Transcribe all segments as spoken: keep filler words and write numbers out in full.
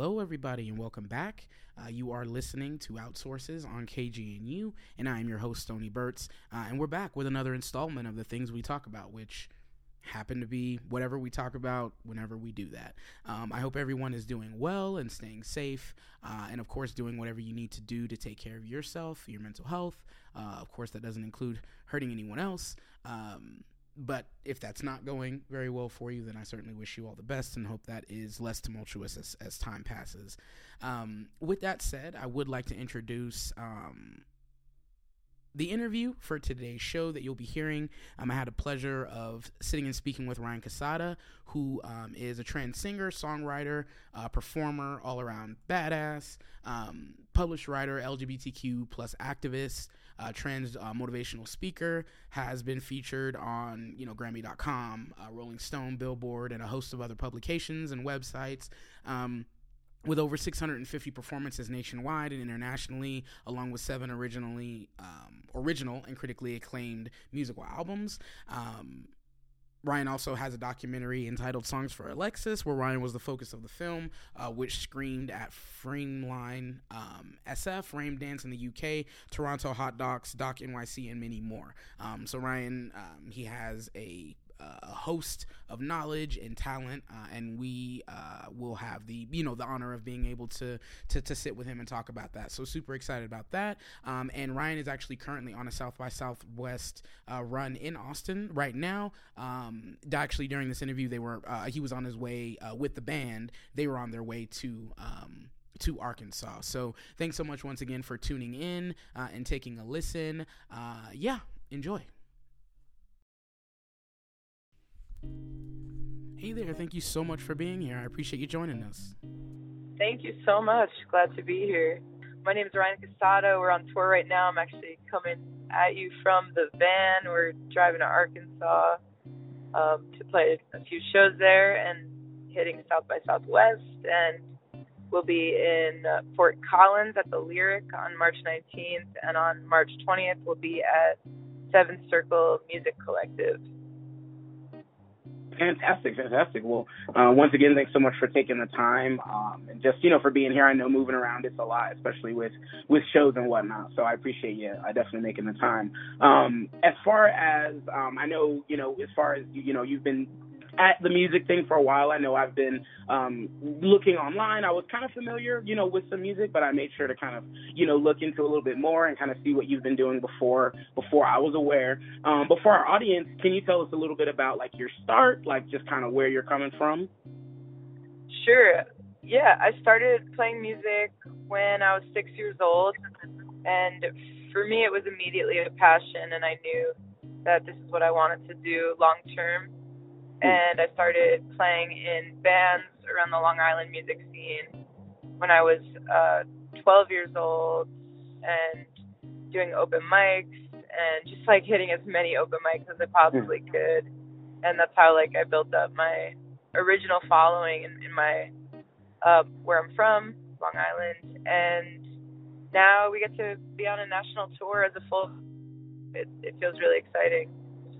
hello, everybody, and welcome back. Uh, you are listening to Outsources on K G N U, and I am your host, Stony Burtz, uh, and we're back with another installment of the things we talk about, which happen to be whatever we talk about whenever we do that. Um, I hope everyone is doing well and staying safe, uh, and of course doing whatever you need to do to take care of yourself, your mental health. Uh, of course, that doesn't include hurting anyone else. Um, But if that's not going very well for you, then I certainly wish you all the best and hope that is less tumultuous as, as time passes. Um, with that said, I would like to introduce um, the interview for today's show that you'll be hearing. Um, I had the pleasure of sitting and speaking with Ryan Quesada, who um, is a trans singer, songwriter, uh, performer, all-around badass, um, published writer, L G B T Q plus activist, uh, trans uh, motivational speaker, has been featured on, you know, Grammy dot com, uh, Rolling Stone, Billboard, and a host of other publications and websites. Um, with over six hundred fifty performances nationwide and internationally, along with seven originally um, original and critically acclaimed musical albums. Um, Ryan also has a documentary entitled Songs for Alexis, where Ryan was the focus of the film, uh, which screened at Frameline um, S F, Rame Dance in the U K, Toronto Hot Docs, Doc N Y C, and many more. Um, so Ryan, um, he has a a host of knowledge and talent, uh, and we uh, will have the, you know, the honor of being able to, to to sit with him and talk about that. So super excited about that. Um, and Ryan is actually currently on a South by Southwest uh, run in Austin right now. Um, actually, during this interview, they were uh, he was on his way uh, with the band. They were on their way to. Um, to Arkansas. So thanks so much once again for tuning in uh, and taking a listen. Uh, yeah, enjoy. Hey there, thank you so much for being here. I appreciate you joining us. Thank you so much. Glad to be here. My name is Ryan Quesada. We're on tour right now. I'm actually coming at you from the van. We're driving to Arkansas um, to play a few shows there and hitting South by Southwest. And we'll be in uh, Fort Collins at the Lyric on March nineteenth. And on March twentieth, we'll be at Seventh Circle Music Collective. Fantastic, fantastic. Well, uh, once again, thanks so much for taking the time um, and just, you know, for being here. I know moving around it's a lot, especially with, with shows and whatnot. So I appreciate you uh, definitely making the time. Um, as far as um, I know, you know, as far as, you, you know, you've been at the music thing for a while. I know I've been um, looking online. I was kind of familiar, you know, with some music, but I made sure to kind of, you know, look into a little bit more and kind of see what you've been doing before before I was aware. Um, but for our audience, can you tell us a little bit about, like, your start, like just kind of where you're coming from? Sure. Yeah, I started playing music when I was six years old, and for me it was immediately a passion, and I knew that this is what I wanted to do long term. And I started playing in bands around the Long Island music scene when I was uh, twelve years old and doing open mics and just like hitting as many open mics as I possibly could. And that's how like I built up my original following in, in my, uh, where I'm from, Long Island. And now we get to be on a national tour as a full, it, it feels really exciting.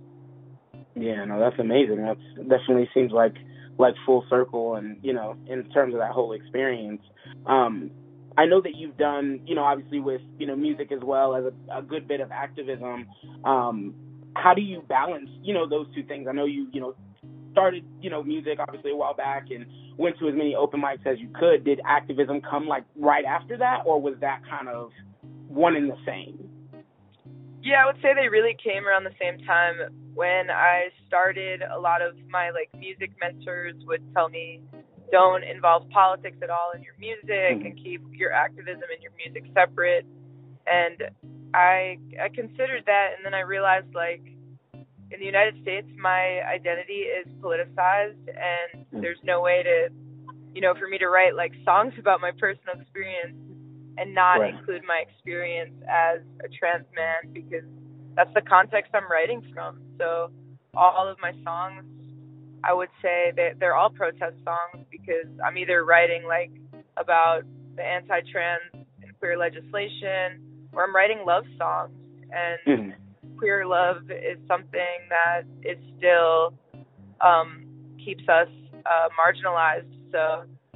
Yeah, no, that's amazing. That's definitely seems like like full circle, and you know, in terms of that whole experience. Um, I know that you've done, you know, obviously with you know music as well as a, a good bit of activism. Um, how do you balance, you know, those two things? I know you, you know, started, you know, music obviously a while back and went to as many open mics as you could. Did activism come like right after that, or was that kind of one and the same? Yeah, I would say they really came around the same time. When I started, a lot of my like music mentors would tell me, don't involve politics at all in your music and keep your activism and your music separate. And I I considered that, and then I realized like in the United States, my identity is politicized, and there's no way to, you know, for me to write like songs about my personal experience and not right. include my experience as a trans man, because that's the context I'm writing from. So all of my songs, I would say that they're all protest songs, because I'm either writing like about the anti-trans and queer legislation, or I'm writing love songs. And mm-hmm. queer love is something that is still um, keeps us uh, marginalized. So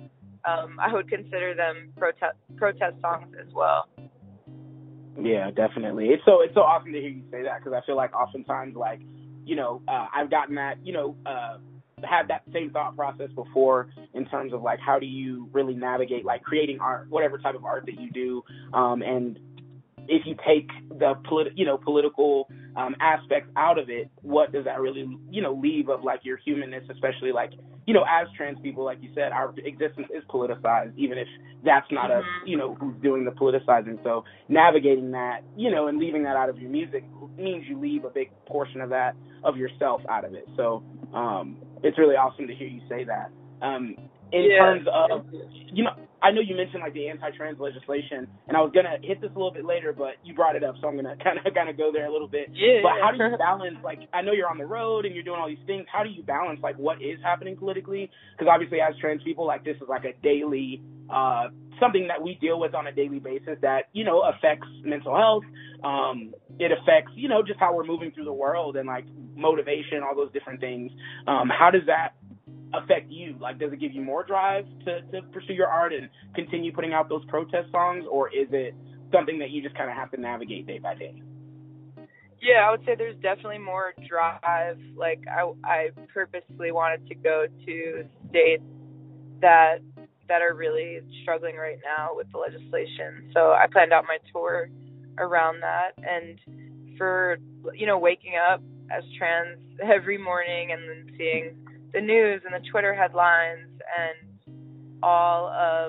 um, I would consider them protest protest songs as well. Yeah, definitely. It's so it's so awesome to hear you say that, because I feel like oftentimes, like, you know, uh, I've gotten that, you know, uh, had that same thought process before in terms of like, how do you really navigate like creating art, whatever type of art that you do, um, and if you take the polit- you know, political um, aspects out of it, what does that really, you know, leave of like your humanness, especially like, you know, as trans people, like you said, our existence is politicized, even if that's not us, you know, who's doing the politicizing. So navigating that, you know, and leaving that out of your music means you leave a big portion of that, of yourself, out of it. So um, it's really awesome to hear you say that. Um, in yeah. terms of, you know, I know you mentioned like the anti-trans legislation, and I was gonna hit this a little bit later, but you brought it up, so I'm gonna kind of kind of go there a little bit. Yeah. But how do you balance? Like, I know you're on the road and you're doing all these things. How do you balance like what is happening politically? Because obviously, as trans people, like this is like a daily uh, something that we deal with on a daily basis that, you know, affects mental health. Um, it affects, you know, just how we're moving through the world and like motivation, all those different things. Um, how does that affect you? Like, does it give you more drive to, to pursue your art and continue putting out those protest songs, or is it something that you just kind of have to navigate day by day? Yeah, I would say there's definitely more drive. Like, I, I purposely wanted to go to states that that are really struggling right now with the legislation. So I planned out my tour around that. And for, you know, waking up as trans every morning and then seeing the news and the Twitter headlines and all of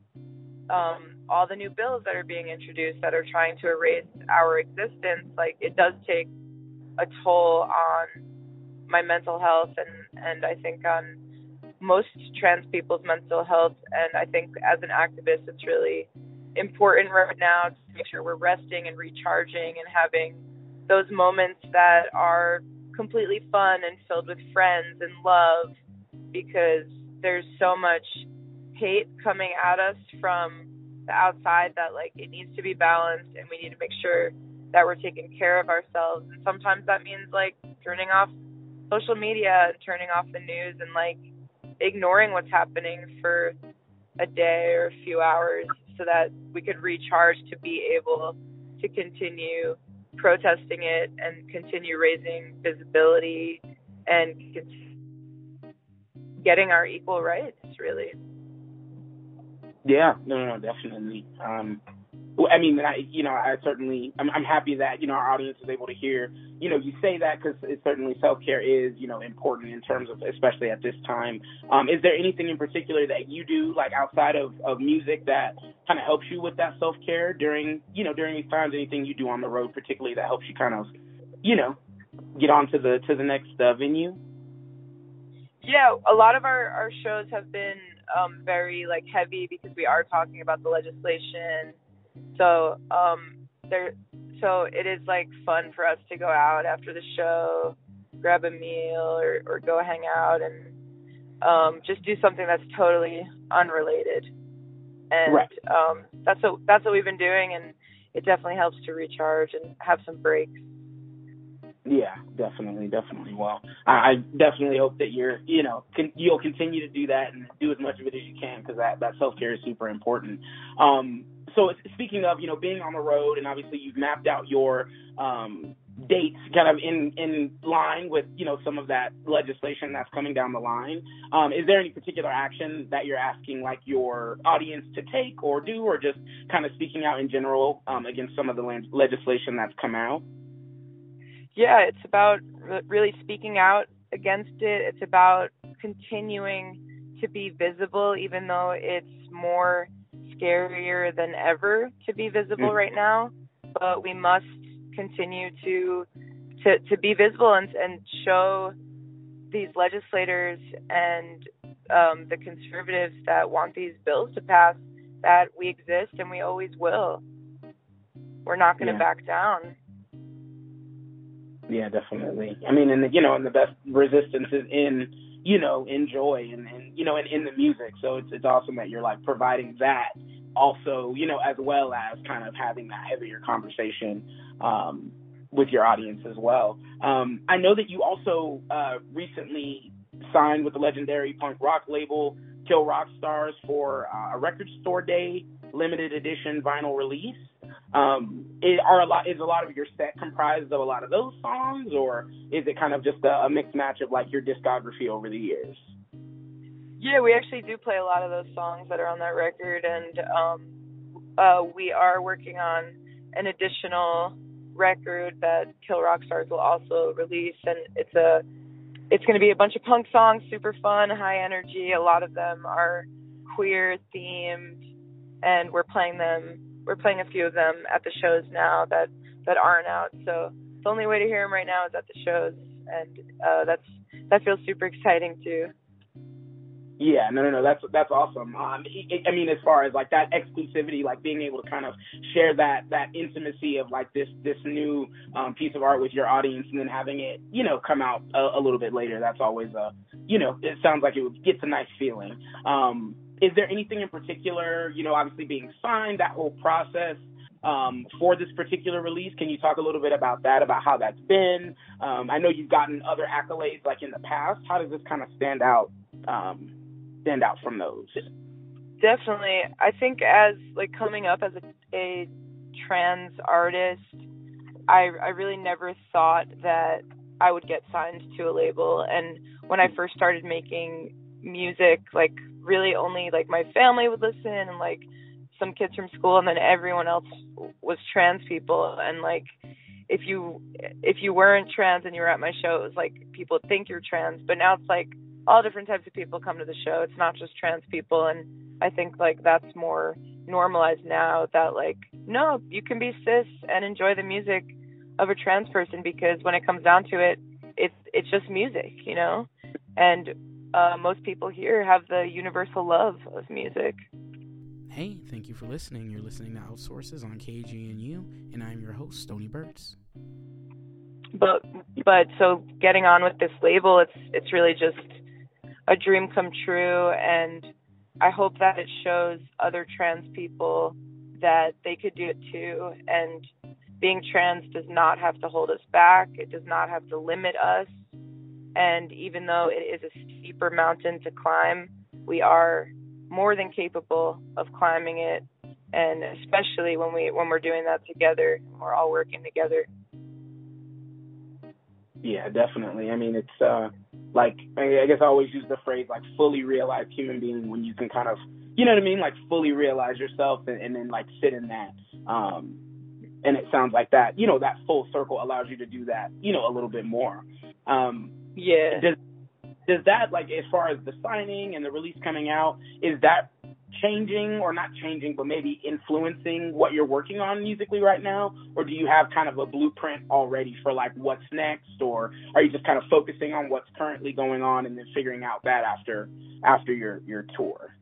um, all the new bills that are being introduced that are trying to erase our existence, like, it does take a toll on my mental health and, and I think on most trans people's mental health. And I think as an activist, it's really important right now to make sure we're resting and recharging and having those moments that are completely fun and filled with friends and love, because there's so much hate coming at us from the outside that, like, it needs to be balanced and we need to make sure that we're taking care of ourselves. And sometimes that means like turning off social media and turning off the news and like ignoring what's happening for a day or a few hours so that we could recharge to be able to continue protesting it and continue raising visibility and getting our equal rights, really. Yeah, no, no, no, definitely. Um, I mean, I, you know, I certainly, I'm, I'm happy that, you know, our audience is able to hear, you know, you say that, because it certainly self-care is, you know, important in terms of, especially at this time. Um, is there anything in particular that you do, like, outside of, of music that kind of helps you with that self-care during, you know, during these times? Anything you do on the road particularly that helps you kind of, you know, get on to the, to the next uh, venue? Yeah, a lot of our, our shows have been um, very, like, heavy because we are talking about the legislation. So um, there, so it is, like, fun for us to go out after the show, grab a meal, or, or go hang out and um, just do something that's totally unrelated. And right. um, that's what that's what we've been doing, and it definitely helps to recharge and have some breaks. Yeah, definitely, definitely. Well, I, I definitely hope that you're, you know, can, you'll continue to do that and do as much of it as you can, because that, that self-care is super important. Um, so speaking of, you know, being on the road, and obviously you've mapped out your um, dates kind of in, in line with, you know, some of that legislation that's coming down the line. Um, is there any particular action that you're asking, like, your audience to take or do, or just kind of speaking out in general um, against some of the le- legislation that's come out? Yeah, it's about re- really speaking out against it. It's about continuing to be visible, even though it's more scarier than ever to be visible mm-hmm. right now. But we must continue to to, to be visible and, and show these legislators and um, the conservatives that want these bills to pass that we exist and we always will. We're not going to yeah. back down. Yeah, definitely. I mean, and the, you know, and the best resistance is in, you know, in joy and, and you know, and in the music. So it's it's awesome that you're like providing that also, you know, as well as kind of having that heavier conversation um, with your audience as well. Um, I know that you also uh, recently signed with the legendary punk rock label Kill Rock Stars for uh, a Record Store Day limited edition vinyl release. Um, it, are a lot is a lot of your set comprised of a lot of those songs, or is it kind of just a, a mixed match of like your discography over the years? Yeah, we actually do play a lot of those songs that are on that record, and um, uh, we are working on an additional record that Kill Rock Stars will also release, and it's a it's going to be a bunch of punk songs, super fun, high energy. A lot of them are queer themed, and we're playing them. We're playing a few of them at the shows now that, that aren't out. So the only way to hear them right now is at the shows, and uh, that's that feels super exciting too. Yeah, no, no, no, that's that's awesome. Um, I mean, as far as like that exclusivity, like being able to kind of share that that intimacy of like this this new um, piece of art with your audience, and then having it, you know, come out a, a little bit later. That's always a, you know, it sounds like it gets a nice feeling. Um, is there anything in particular, you know, obviously being signed, that whole process um, for this particular release? Can you talk a little bit about that, about how that's been? Um, I know you've gotten other accolades like in the past. How does this kind of stand out? Um, stand out from those? Definitely. I think as like coming up as a, a trans artist, I I really never thought that I would get signed to a label. And when I first started making music, like really only like my family would listen, and like some kids from school, and then everyone else was trans people. And like if you if you weren't trans and you were at my show, it was like people would think you're trans. But now it's like all different types of people come to the show. It's not just trans people. And I think like that's more normalized now, that like, no, you can be cis and enjoy the music of a trans person, because when it comes down to it, it's it's just music, you know? And uh, most people here have the universal love of music. Hey, thank you for listening. You're listening to Outsources on K G N U, and I'm your host, Stony Burtz. But but so getting on with this label, it's it's really just a dream come true, and I hope that it shows other trans people that they could do it too. And being trans does not have to hold us back. It does not have to limit us. And even though it is a steeper mountain to climb, we are more than capable of climbing it. And especially when we when we're doing that together, we're all working together. Yeah, definitely. I mean, it's uh, like, I guess I always use the phrase like fully realized human being, when you can kind of, you know what I mean, like fully realize yourself, and, and then like sit in that. Um, and it sounds like that, you know, that full circle allows you to do that, you know, a little bit more. Um, yeah. Does, does that, like, as far as the signing and the release coming out, is that changing, or not changing, but maybe influencing what you're working on musically right now? Or do you have kind of a blueprint already for like what's next, or are you just kind of focusing on what's currently going on and then figuring out that after after your your tour?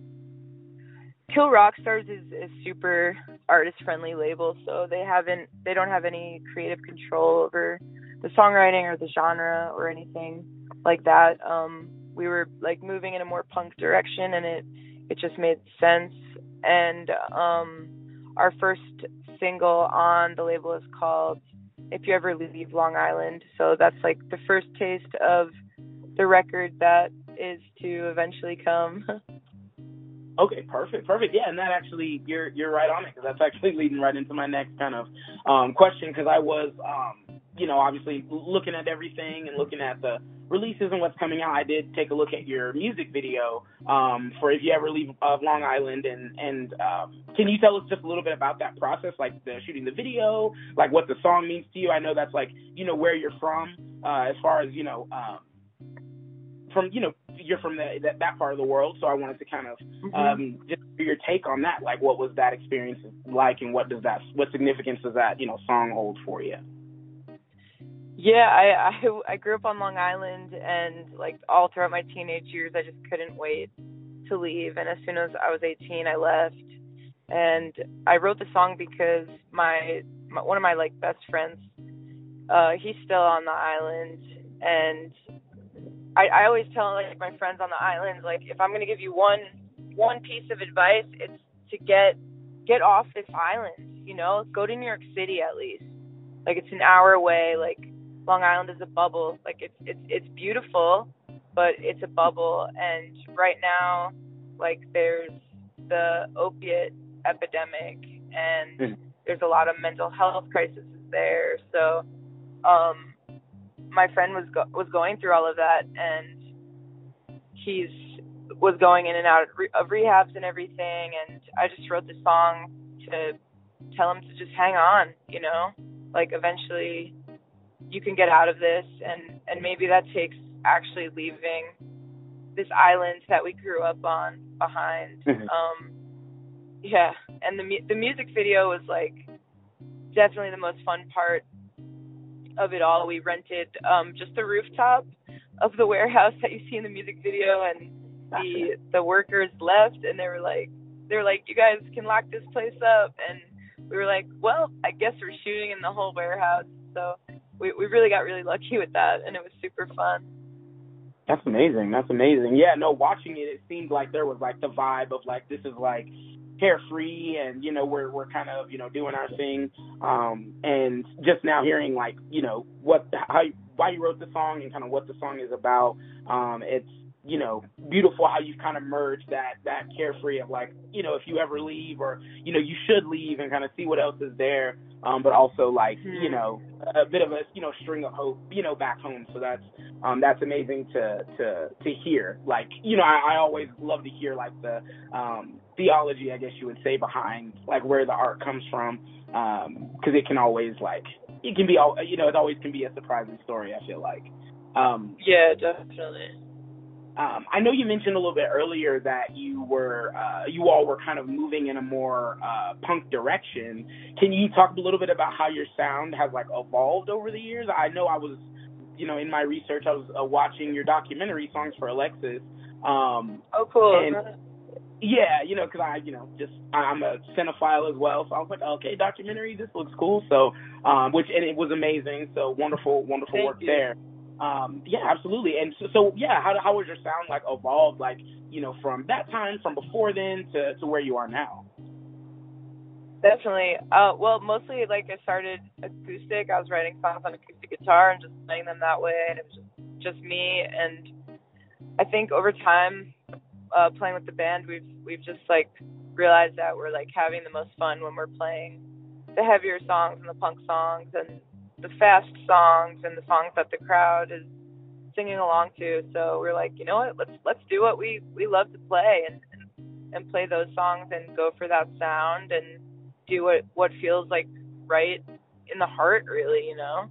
Kill Rock Stars is a super artist friendly label, so they haven't they don't have any creative control over the songwriting or the genre or anything like that. Um, we were like moving in a more punk direction, and it It just made sense. And um, our first single on the label is called If You Ever Leave Long Island. So that's like the first taste of the record that is to eventually come. Okay, perfect, perfect. Yeah, and that actually, you're you're right on it, because that's actually leading right into my next kind of um, question, because I was, um, you know, obviously looking at everything and looking at the releases and what's coming out. I did take a look at your music video um, for If You Ever Leave uh, Long Island, and, and um, can you tell us just a little bit about that process, like the shooting the video, like what the song means to you? I know that's like, you know, where you're from, uh, as far as, you know, um, from, you know, you're from the, that, that part of the world, so I wanted to kind of mm-hmm. um, just hear your take on that. Like, what was that experience like, and what does that, what significance does that, you know, song hold for you? Yeah, I, I I grew up on Long Island, and like all throughout my teenage years, I just couldn't wait to leave. And as soon as I was eighteen, I left. And I wrote the song because my, my one of my like best friends, uh, he's still on the island, and I, I always tell like my friends on the island, like, if I'm gonna give you one one piece of advice, it's to get get off this island. You know, go to New York City at least. Like, it's an hour away. Like, Long Island is a bubble. Like, it's it's it's beautiful, but it's a bubble. And right now, like, there's the opiate epidemic, and mm-hmm. there's a lot of mental health crises there. So, um, my friend was go- was going through all of that, and he's was going in and out of, re- of rehabs and everything. And I just wrote this song to tell him to just hang on, you know, like eventually you can get out of this, and and maybe that takes actually leaving this island that we grew up on behind. Mm-hmm. Um, yeah, and the mu- the music video was like definitely the most fun part of it all. We rented um, just the rooftop of the warehouse that you see in the music video, and the the workers left, and they were like, they were like, you guys can lock this place up, and we were like, well, I guess we're shooting in the whole warehouse. So we we really got really lucky with that, and it was super fun. That's amazing. That's amazing. Yeah, no, watching it, it seemed like there was like the vibe of like, this is like carefree, and, you know, we're, we're kind of, you know, doing our thing. Um, and just now hearing like, you know, what, how, why you wrote the song and kind of what the song is about. Um, it's, you know, beautiful how you've kind of merged that, that carefree of like, you know, if you ever leave, or, you know, you should leave and kind of see what else is there. Um, but also like, mm-hmm. you know, a bit of a, you know, string of hope, you know, back home. So that's, um, that's amazing to, to, to hear. Like, you know, I, I always love to hear like the, um, theology, I guess you would say, behind like where the art comes from. Um, cause it can always like, it can be, all, you know, it always can be a surprising story, I feel like. Um, yeah, definitely. Um, I know you mentioned a little bit earlier that you were, uh, you all were kind of moving in a more uh, punk direction. Can you talk a little bit about how your sound has like evolved over the years? I know I was, you know, in my research, I was uh, watching your documentary, Songs for Alexis. Um, oh, cool. And, yeah, you know, because I, you know, just I'm a cinephile as well, so I was like, okay, documentary, this looks cool. So, um, which and it was amazing. So wonderful, wonderful Thank work you. there. Um, yeah, absolutely. And so, so yeah, how how was your sound like evolved, like, you know, from that time, from before then to, to where you are now? Definitely. Uh, well, mostly like I started acoustic. I was writing songs on acoustic guitar and just playing them that way, and it was just, just me. And I think over time, uh, playing with the band, we've we've just like realized that we're like having the most fun when we're playing the heavier songs and the punk songs and the fast songs and the songs that the crowd is singing along to. So we're like, you know what, let's let's do what we, we love to play, and, and and play those songs and go for that sound and do what, what feels like right in the heart, really, you know?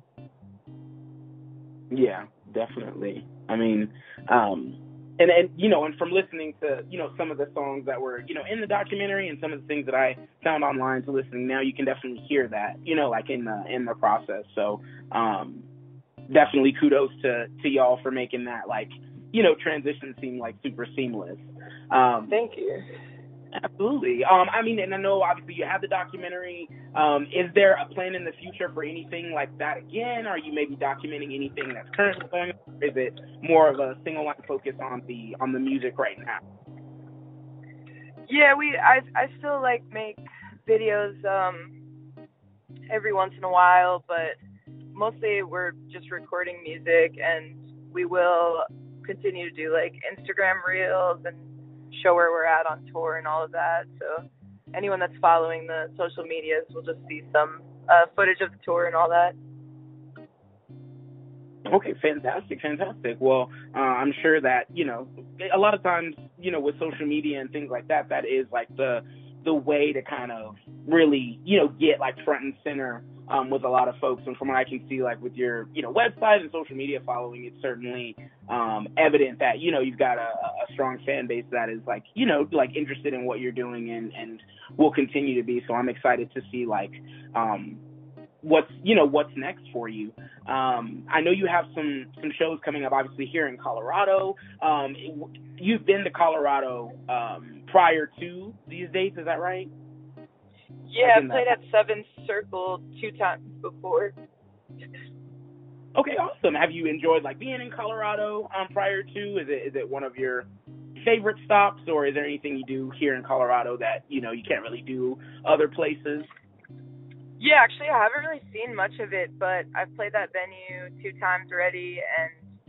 Yeah, definitely. I mean, um, and, and, you know, and from listening to, you know, some of the songs that were, you know, in the documentary and some of the things that I found online to listening now, you can definitely hear that, you know, like in the, in the process. So, um, definitely kudos to, to y'all for making that, like, you know, transition seem like super seamless. Um, Thank you. Absolutely. Um, I mean, and I know obviously you have the documentary. Um, is there a plan in the future for anything like that again? Are you maybe documenting anything that's currently going on? Or is it more of a single line focus on the on the music right now? Yeah, we I I still like make videos um every once in a while, but mostly we're just recording music, and we will continue to do like Instagram reels and show where we're at on tour and all of that. So anyone that's following the social medias will just see some uh, footage of the tour and all that. Okay, fantastic, fantastic. Well, uh, I'm sure that, you know, a lot of times, you know, with social media and things like that, that is like the the way to kind of really, you know, get like front and center um, with a lot of folks. And from what I can see, like with your, you know, website and social media following, it's certainly um, evident that, you know, you've got a, a strong fan base that is like, you know, like interested in what you're doing and, and will continue to be. So I'm excited to see like um, what's, you know, what's next for you. Um, I know you have some, some shows coming up, obviously here in Colorado. Um, you've been to Colorado um, prior to these dates, is that right? Yeah, I played at Seventh Circle two times before. Okay, awesome. Have you enjoyed like being in Colorado um, prior to? Is it is it one of your favorite stops, or is there anything you do here in Colorado that, you know, you can't really do other places? Yeah, actually, I haven't really seen much of it, but I've played that venue two times already, and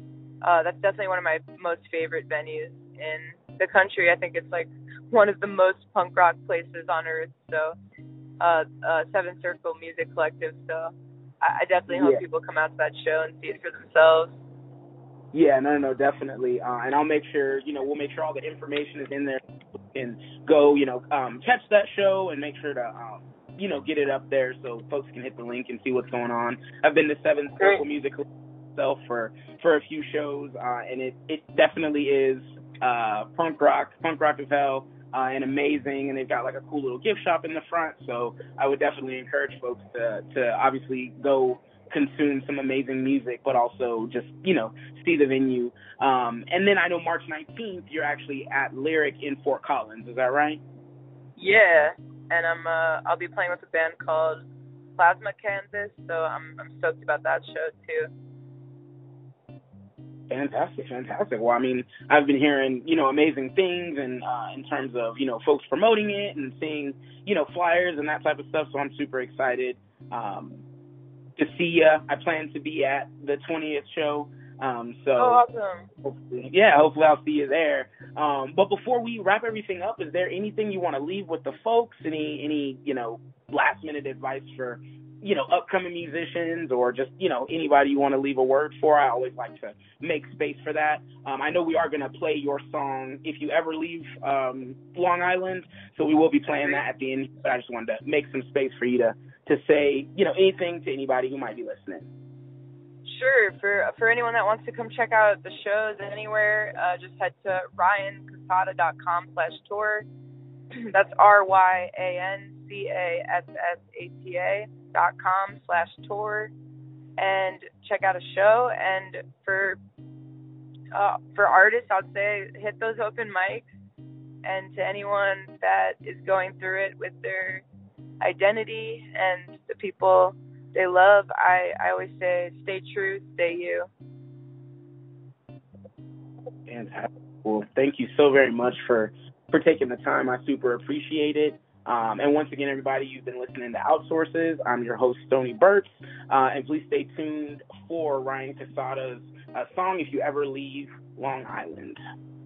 uh, that's definitely one of my most favorite venues in the country. I think it's like one of the most punk rock places on earth. So, uh, uh, Seven Circle Music Collective. So, I, I definitely hope yeah. people come out to that show and see it for themselves. Yeah, no, no, definitely. Uh, and I'll make sure, you know, we'll make sure all the information is in there and go, you know, um, catch that show and make sure to, um, you know, get it up there so folks can hit the link and see what's going on. I've been to Seven Circle Music myself for, for a few shows, uh, and it, it definitely is uh, punk rock, punk rock as hell, uh, and amazing. And they've got like a cool little gift shop in the front. So I would definitely encourage folks to, to obviously go consume some amazing music, but also just, you know, see the venue. Um, and then I know March nineteenth, you're actually at Lyric in Fort Collins. Is that right? Yeah. And I'm, uh, I'll be playing with a band called Plasma Kansas. So I'm, I'm stoked about that show too. Fantastic. Fantastic. Well, I mean, I've been hearing, you know, amazing things and, uh, in terms of, you know, folks promoting it and seeing, you know, flyers and that type of stuff. So I'm super excited, um, to see you. I plan to be at the twentieth show. Um, so oh, awesome. Hopefully, yeah, hopefully I'll see you there. Um, but before we wrap everything up, is there anything you want to leave with the folks? Any, any, you know, last minute advice for, you know, upcoming musicians or just, you know, anybody you want to leave a word for? I always like to make space for that. Um, I know we are going to play your song, If You Ever Leave um, Long Island. So we will be playing that at the end, but I just wanted to make some space for you to, to say, you know, anything to anybody who might be listening. Sure. For for anyone that wants to come check out the shows anywhere, uh, just head to ryan casada dot com slash tour. That's R Y A N C A S S A T A dot com slash tour, and check out a show. And for uh, for artists, I'd say hit those open mics. And to anyone that is going through it with their identity and the people they love, I, I always say, stay true, stay you. Fantastic. Well, thank you so very much for, for taking the time. I super appreciate it. Um, and once again, everybody, you've been listening to Outsources. I'm your host, Stony Burtz. Uh, and please stay tuned for Ryan Casada's uh, song, If You Ever Leave Long Island.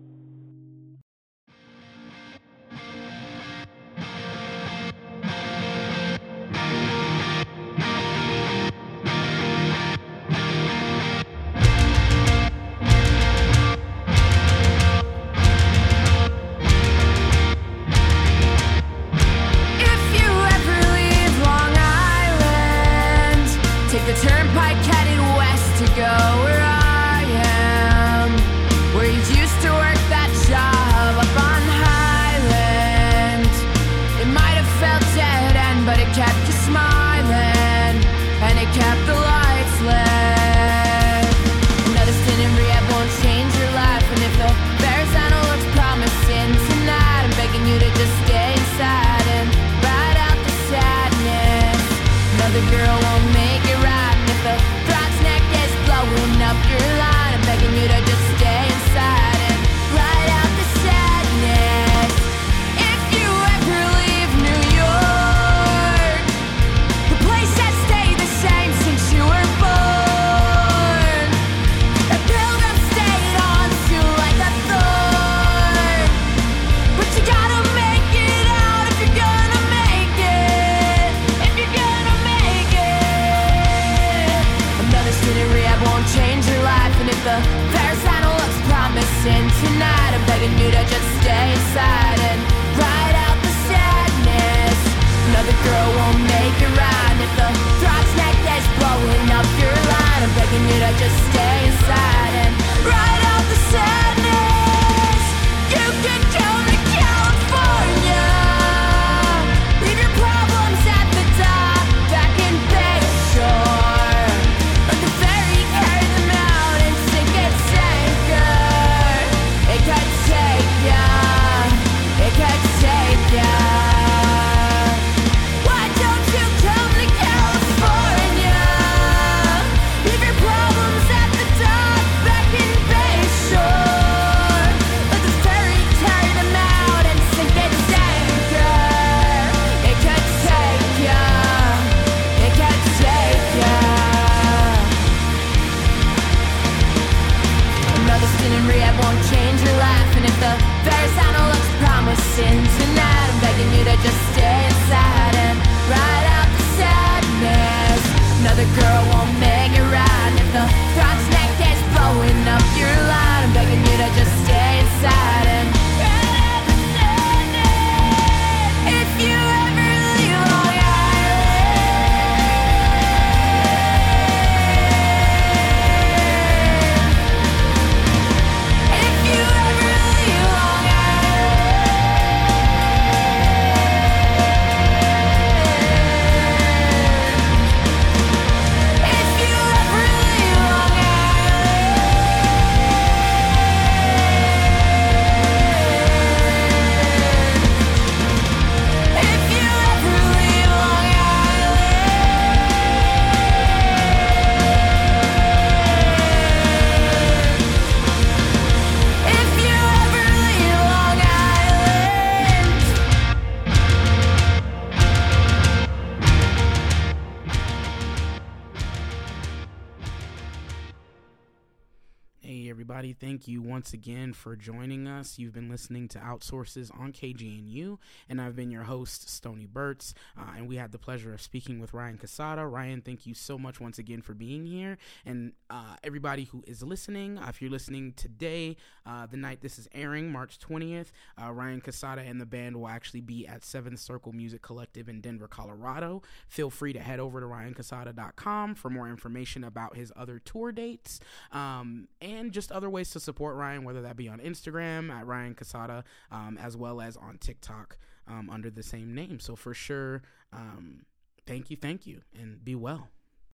The turnpike headed west to go where I am, where you used to work. everybody. Thank you once again for joining us. You've been listening to Outsources on K G N U, and I've been your host, Stony Burtz, uh, and we had the pleasure of speaking with Ryan Casada. Ryan, thank you so much once again for being here, and uh, everybody who is listening, uh, if you're listening today, uh, the night this is airing, March twentieth, uh, Ryan Casada and the band will actually be at Seventh Circle Music Collective in Denver, Colorado. Feel free to head over to ryan casada dot com for more information about his other tour dates, um, and just other ways to support Ryan, whether that be on Instagram at Ryan Casada, um, as well as on TikTok um, under the same name. So for sure, um, thank you, thank you, and be well.